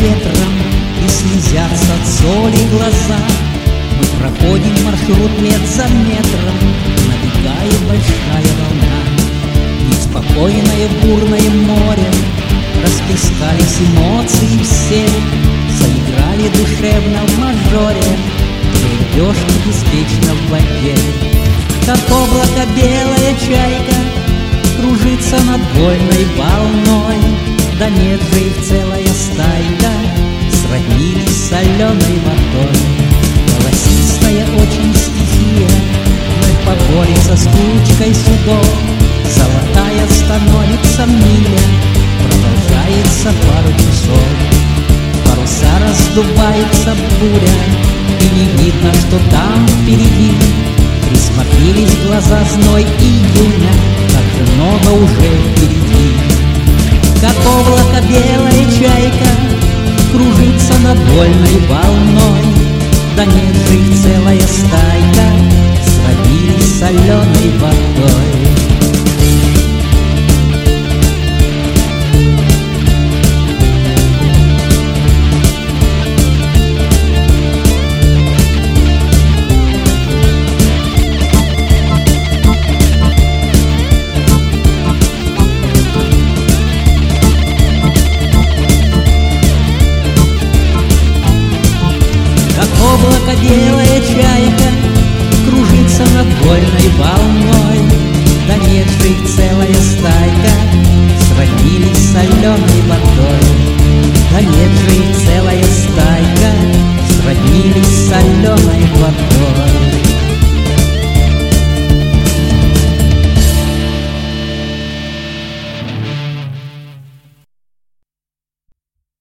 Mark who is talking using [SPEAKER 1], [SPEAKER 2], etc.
[SPEAKER 1] ветром, и слезятся от соли глаза. Мы проходим маршрут метр за метром, набегает большая волна. Неспокойное бурное море, расплескались эмоции все, заиграли душевно в мажоре, лебедки беспечно в воде. Как облако белая чайка кружится над вольной волной, да нет же их целая стайка, сроднились соленой водой. Голосистая очень стихия вновь поборется с кучкой судов, золотая становится миля, продолжается пару часов. Паруса раздувается буря, и не видно, что там впереди. Присмотрелись глаза зной июня, как же много уже впереди. Как облако белая чайка кружится над вольной волной, да нет же их целая стайка, сроднились соленой водой. Облако белая чайка кружится над вольной волной, да нет же их целая стайка, сроднились соленой водой. Да нет же их целая стайка, сроднились соленой водой.